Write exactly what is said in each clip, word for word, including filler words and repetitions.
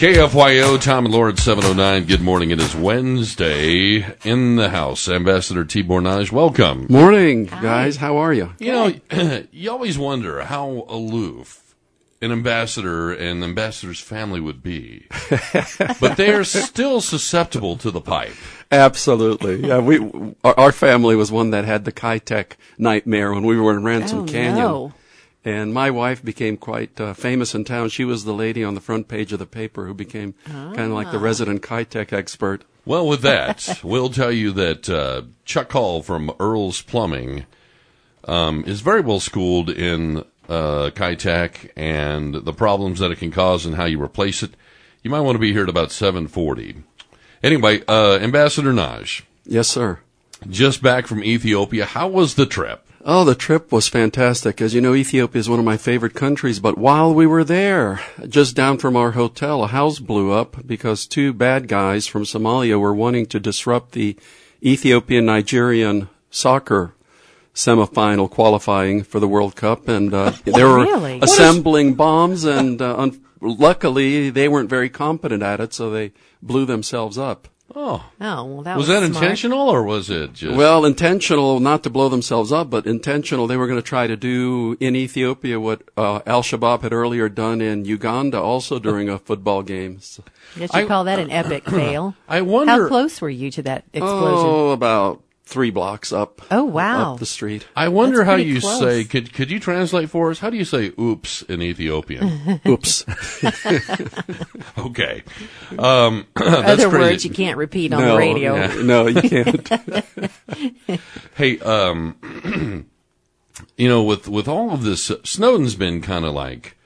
K F Y O, Tom and Lord, seven oh nine. Good morning. It is Wednesday in the house. Ambassador Tibor Naj, welcome. Morning, guys. How are you? You know, you always wonder how aloof an ambassador and the ambassador's family would be. But they are still susceptible to the pipe. Absolutely. Yeah, we our, our family was one that had the Kitech nightmare when we were in Ransom oh, Canyon. No. And my wife became quite uh, famous in town. She was the lady on the front page of the paper who became ah. kind of like the resident Kitech expert. Well, with that, we'll tell you that uh, Chuck Hall from Earl's Plumbing um, is very well schooled in uh, Kitech and the problems that it can cause and how you replace it. You might want to be here at about seven forty. Anyway, uh, Ambassador Naj. Yes, sir. Just back from Ethiopia. How was the trip? Oh, the trip was fantastic. As you know, Ethiopia is one of my favorite countries, but while we were there, just down from our hotel, a house blew up because two bad guys from Somalia were wanting to disrupt the Ethiopian-Nigerian soccer semifinal qualifying for the World Cup, and uh, they were really? assembling bombs, and uh, un- luckily they weren't very competent at it, so they blew themselves up. Oh. Oh, well, that was, was that smart. intentional, or was it just... Well, intentional, not to blow themselves up, but intentional. They were going to try to do in Ethiopia what uh, Al-Shabaab had earlier done in Uganda, also during a football game. So, I guess you I- call that an epic fail. I wonder... How close were you to that explosion? oh, about three blocks up. Oh, wow. Up the street. I wonder That's how pretty you close. say, could could you translate for us? How do you say oops in Ethiopian? Oops. Okay. Um, that's Other crazy. words you can't repeat on no, the radio. yeah, no, you can't. Hey, um, you know, with, with all of this, uh, Snowden's been kind of like,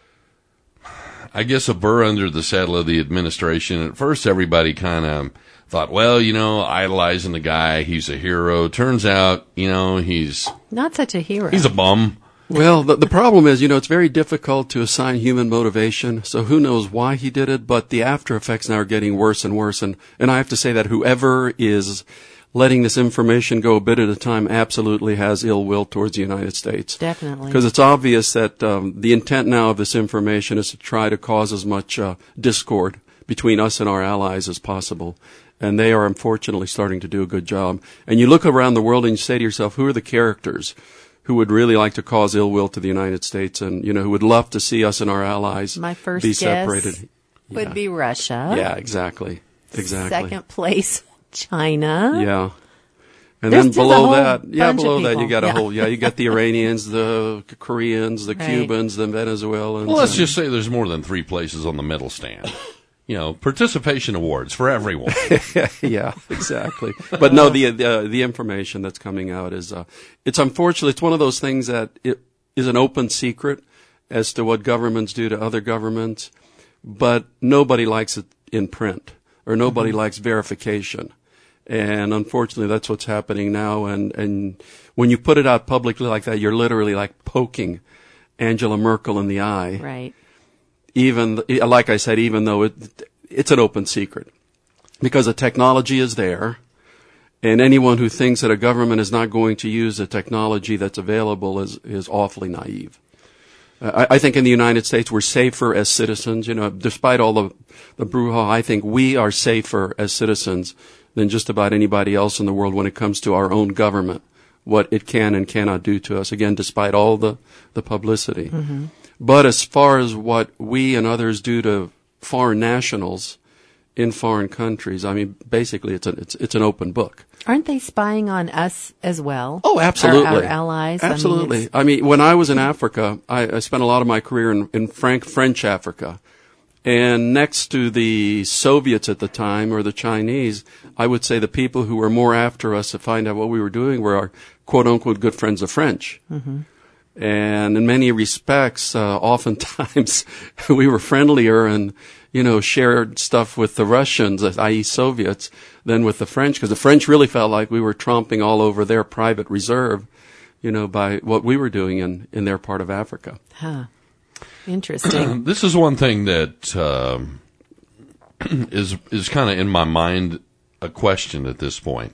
I guess, a burr under the saddle of the administration. At first, everybody kind of thought, well, you know, idolizing the guy, he's a hero. Turns out, you know, he's Not such a hero. he's a bum. Well, the, the problem is, you know, it's very difficult to assign human motivation, so who knows why he did it, but the after effects now are getting worse and worse, and, and I have to say that whoever is letting this information go a bit at a time absolutely has ill will towards the United States. Definitely. Because it's obvious that um, the intent now of this information is to try to cause as much uh, discord between us and our allies as possible. And they are unfortunately starting to do a good job. And you look around the world and you say to yourself, who are the characters who would really like to cause ill will to the United States and, you know, who would love to see us and our allies My first be guess separated? would Yeah. be Russia. Yeah, exactly. Exactly. Second place, China. Yeah. And There's then just a below whole that, yeah, bunch of below that people. you got a Yeah. whole, yeah, you got the Iranians, the Koreans, the Right. Cubans, the Venezuelans. Well, let's and- just say there's more than three places on the medal stand. You know, participation awards for everyone. yeah, exactly. But no, the the, the information that's coming out is uh, it's unfortunately it's one of those things that it is an open secret as to what governments do to other governments, but nobody likes it in print or nobody mm-hmm. likes verification. And unfortunately, that's what's happening now. And and when you put it out publicly like that, you're literally like poking Angela Merkel in the eye. Right. Even, like I said, even though it, it's an open secret. Because the technology is there, and anyone who thinks that a government is not going to use the technology that's available is, is awfully naive. Uh, I, I think in the United States we're safer as citizens. You know, despite all the, the brouhaha, I think we are safer as citizens than just about anybody else in the world when it comes to our own government, what it can and cannot do to us, again, despite all the, the publicity. Mm-hmm. But as far as what we and others do to foreign nationals in foreign countries, I mean, basically it's, a, it's, it's an open book. Aren't they spying on us as well? Oh, absolutely. Our, our allies? Absolutely. I mean, I mean, when I was in Africa, I, I spent a lot of my career in, in Frank, French Africa. And next to the Soviets at the time, or the Chinese, I would say the people who were more after us to find out what we were doing were our quote-unquote good friends of French. Mm-hmm. And in many respects, uh, oftentimes we were friendlier and, you know, shared stuff with the Russians, that is. Soviets, than with the French, because the French really felt like we were tromping all over their private reserve, you know, by what we were doing in, in their part of Africa. Huh. Interesting. This is one thing that um, is is kind of in my mind a question at this point.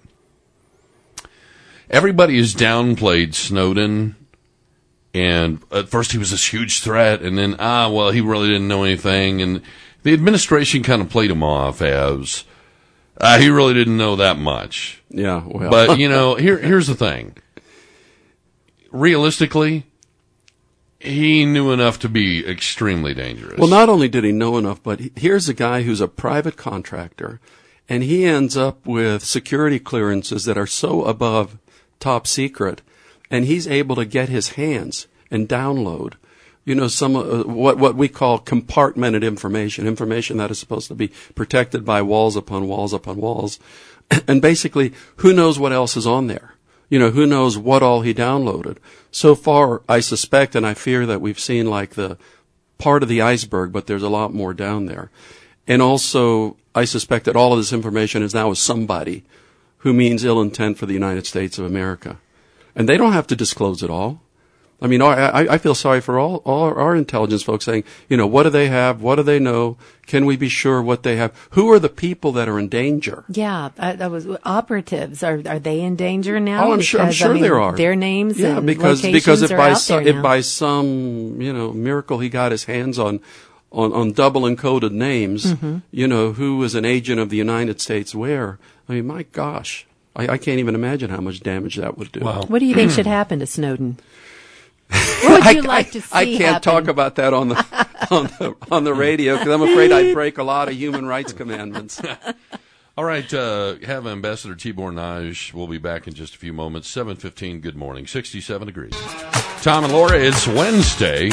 Everybody has downplayed Snowden, and at first he was this huge threat, and then, ah, well, he really didn't know anything, and the administration kind of played him off as uh, he really didn't know that much. Yeah, well. But, you know, here here's the thing. Realistically, he knew enough to be extremely dangerous. Well, not only did he know enough, but he- here's a guy who's a private contractor, and he ends up with security clearances that are so above top secret, and he's able to get his hands and download, you know, some uh, what what we call compartmented information, information that is supposed to be protected by walls upon walls upon walls, and basically, who knows what else is on there? You know, who knows what all he downloaded? So far, I suspect and I fear that we've seen like the part of the iceberg, but there's a lot more down there. And also, I suspect that all of this information is now with somebody who means ill intent for the United States of America. And they don't have to disclose it all. I mean, I, I feel sorry for all, all our intelligence folks saying, you know, what do they have? What do they know? Can we be sure what they have? Who are the people that are in danger? Yeah, uh, that was operatives. Are are they in danger now? Oh, I'm sure. I'm Because, sure I mean, there are. Their names, yeah, and because locations because if are by out some there if now. by some you know miracle he got his hands on on, on double encoded names, Mm-hmm. you know, who was an agent of the United States where? I mean, my gosh, I, I can't even imagine how much damage that would do. Wow. What do you think should happen to Snowden? What would you I, like I, to see I can't happen? talk about that on the on the on the radio because I'm afraid I'd break a lot of human rights commandments. All right, uh, have Ambassador Tibor Naj. We'll be back in just a few moments. seven fifteen, good morning, sixty-seven degrees. Tom and Laura, it's Wednesday.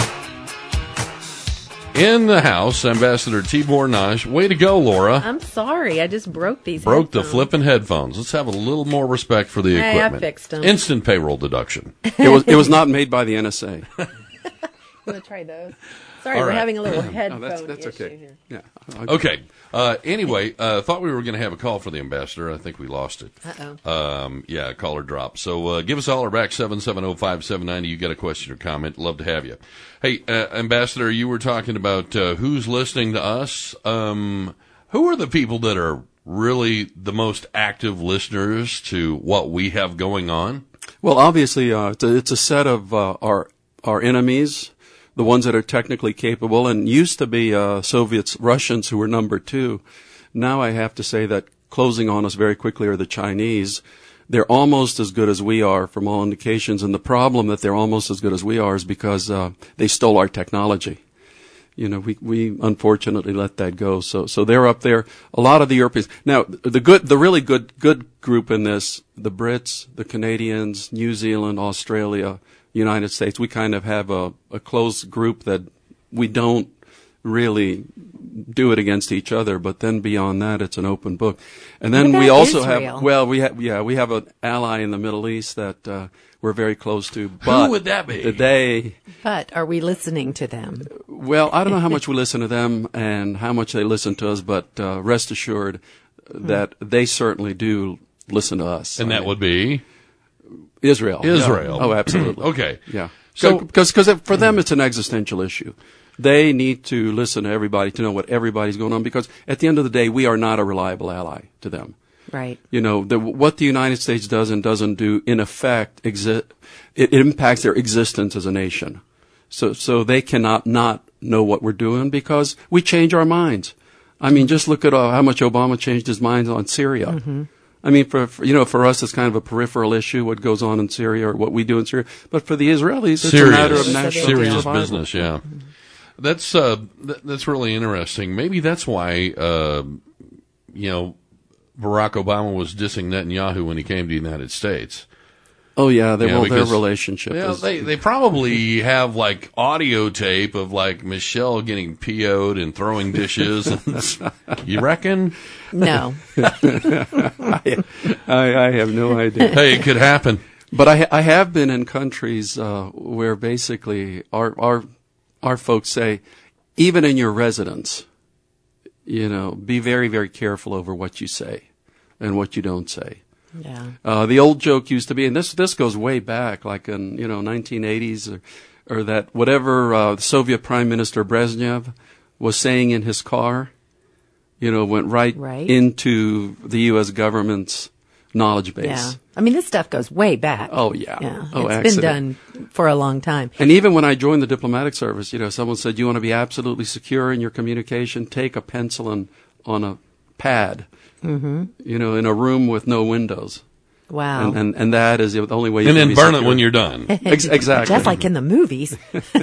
In the house, Ambassador Tibor Naj. Way to go, Laura. I'm sorry, I just broke these. Broke the headphones. flipping headphones. Let's have a little more respect for the Hey, I equipment. fixed 'em. Instant payroll deduction. It was it was not made by the N S A. I'm gonna try those. Sorry, All we're right. having a little No, headphone that's that's issue okay. here. Yeah. Okay. Uh, anyway, uh, thought we were going to have a call for the ambassador. I think we lost it. Uh-oh. Um, yeah, caller dropped. So uh, give us a holler back, seven seven zero, five seven nine zero. You got a question or comment. Love to have you. Hey, uh, Ambassador, you were talking about uh, who's listening to us. Um, who are the people that are really the most active listeners to what we have going on? Well, obviously, uh, it's, a, it's a set of uh, our our enemies, the ones that are technically capable, and used to be uh, Soviets, Russians who were number two. Now I have to say that closing on us very quickly are the Chinese. They're almost as good as we are from all indications, and the problem that they're almost as good as we are is because uh, they stole our technology. You know, we, we unfortunately let that go. So, so they're up there. A lot of the Europeans. Now, the good, the really good, good group in this, the Brits, the Canadians, New Zealand, Australia, United States, we kind of have a, a close group that we don't really do it against each other, but then beyond that, it's an open book. And then What we about also Israel? have, well, we have, yeah, we have an ally in the Middle East that, uh, we're very close to. But would that be? They, But are we listening to them? well, I don't know how much we listen to them and how much they listen to us, but uh, rest assured that they certainly do listen to us. And I that mean, would be Israel. Israel. Yeah. Oh, absolutely. Okay. Yeah. So- So, because because for them it's an existential issue. They need to listen to everybody to know what everybody's going on because at the end of the day, we are not a reliable ally to them. Right. You know, the, what the United States does and doesn't do, in effect, exi- it, it impacts their existence as a nation. So, so they cannot not know what we're doing because we change our minds. I mean, just look at uh, how much Obama changed his mind on Syria. Mm-hmm. I mean, for, for you know, for us, it's kind of a peripheral issue what goes on in Syria or what we do in Syria. But for the Israelis, it's serious, a matter of national serious survival. business. Yeah, that's uh, th- that's really interesting. Maybe that's why uh, you know Barack Obama was dissing Netanyahu when he came to the United States. Oh yeah, they, Yeah, well, their because- relationship Yeah, is. they they probably have like audio tape of like Michelle getting P O'd and throwing dishes. And, you reckon? No. I, I have no idea. Hey, it could happen. But I, I have been in countries uh, where basically our our our folks say, even in your residence, you know, be very very careful over what you say and what you don't say. Yeah. Uh, the old joke used to be, and this this goes way back, like in you know nineteen eighties, or, or that whatever uh, Soviet Prime Minister Brezhnev was saying in his car, you know, went right, Right. into the U S government's knowledge base. Yeah. I mean, this stuff goes way back. Oh, yeah. Yeah. Oh, it's accident. been done for a long time. And even when I joined the diplomatic service, you know, someone said, you want to be absolutely secure in your communication? Take a pencil and on a pad, mm-hmm. you know, in a room with no windows. Wow. And, and, and that is the only way you and can then be burn secure. it when you're done. Ex- exactly. Just like in the movies.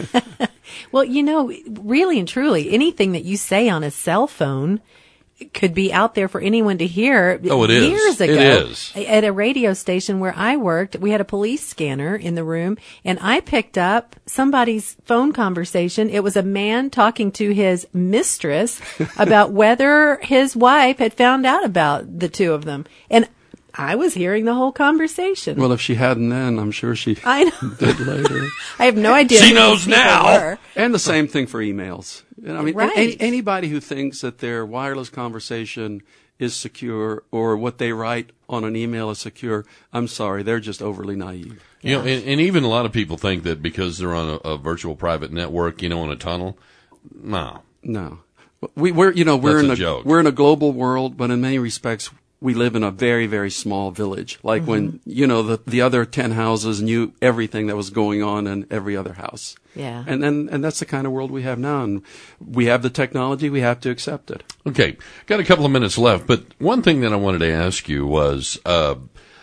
Well, you know, really and truly, anything that you say on a cell phone could be out there for anyone to hear. Oh, it is. Years ago, It is. at a radio station where I worked, we had a police scanner in the room, and I picked up somebody's phone conversation. It was a man talking to his mistress about whether his wife had found out about the two of them. And I was hearing the whole conversation. Well, if she hadn't then, I'm sure she I know. did later. I have no idea. She who knows these people now. were. And the same thing for emails. You know, I mean, Right. a- anybody who thinks that their wireless conversation is secure or what they write on an email is secure, I'm sorry, they're just overly naive. You know, and, and even a lot of people think that because they're on a, a virtual private network, you know, in a tunnel. No. No, we, we're you know we're That's in a a, joke. we're in a global world, but in many respects we live in a very very small village. Like Mm-hmm. when you know the the other ten houses knew everything that was going on in every other house. Yeah. and and and that's the kind of world we have now, and we have the technology. We have to accept it. Okay, got a couple of minutes left, but one thing that I wanted to ask you was uh,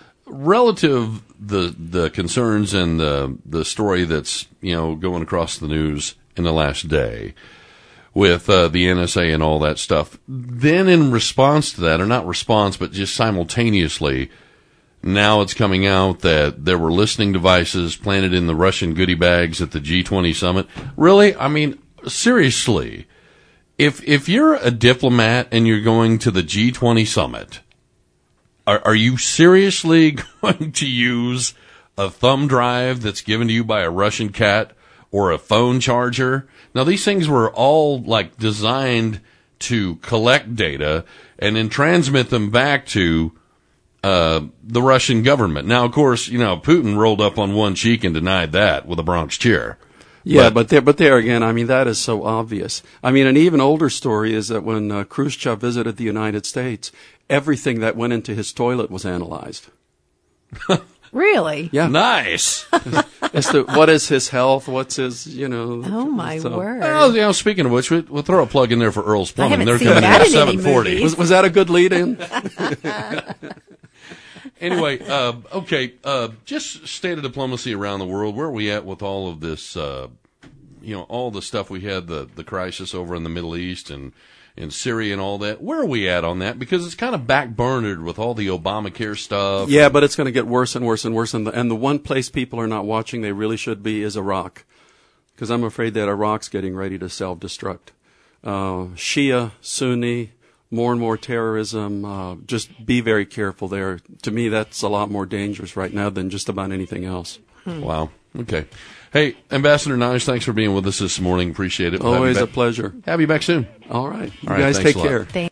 relative the the concerns and the the story that's you know going across the news in the last day with uh, the N S A and all that stuff. Then in response to that, or not response, but just simultaneously, now it's coming out that there were listening devices planted in the Russian goodie bags at the G twenty summit. Really? I mean, seriously, if if you're a diplomat and you're going to the G twenty summit, are, are you seriously going to use a thumb drive that's given to you by a Russian cat or a phone charger? Now, these things were all like designed to collect data and then transmit them back to uh, the Russian government. Now, of course, you know, Putin rolled up on one cheek and denied that with a Bronx cheer. Yeah, But- but, there, but there again, I mean, that is so obvious. I mean, an even older story is that when uh, Khrushchev visited the United States, everything that went into his toilet was analyzed. Really? Yeah. Nice. As to what is his health, what's his, you know. Oh, my so- word. Well, you know, speaking of which, we, we'll throw a plug in there for Earl's Plumbing. haven't They're seen coming in that at in any seven forty. movie. Was, was that a good lead-in? Anyway, uh, okay, uh, just state of diplomacy around the world. Where are we at with all of this, uh, you know, all the stuff we had, the, the crisis over in the Middle East and in Syria and all that? Where are we at on that? Because it's kind of backburnered with all the Obamacare stuff. Yeah, but it's going to get worse and worse and worse. And the, and the one place people are not watching, they really should be, is Iraq. Because I'm afraid that Iraq's getting ready to self-destruct. Uh, Shia, Sunni, more and more terrorism. Uh, just be very careful there. To me, that's a lot more dangerous right now than just about anything else. Wow. Okay. Hey, Ambassador Nice, thanks for being with us this morning. Appreciate it. We'll have you Always a back- pleasure. Have you back soon. All right. You All right, guys thanks take a lot. care. Thank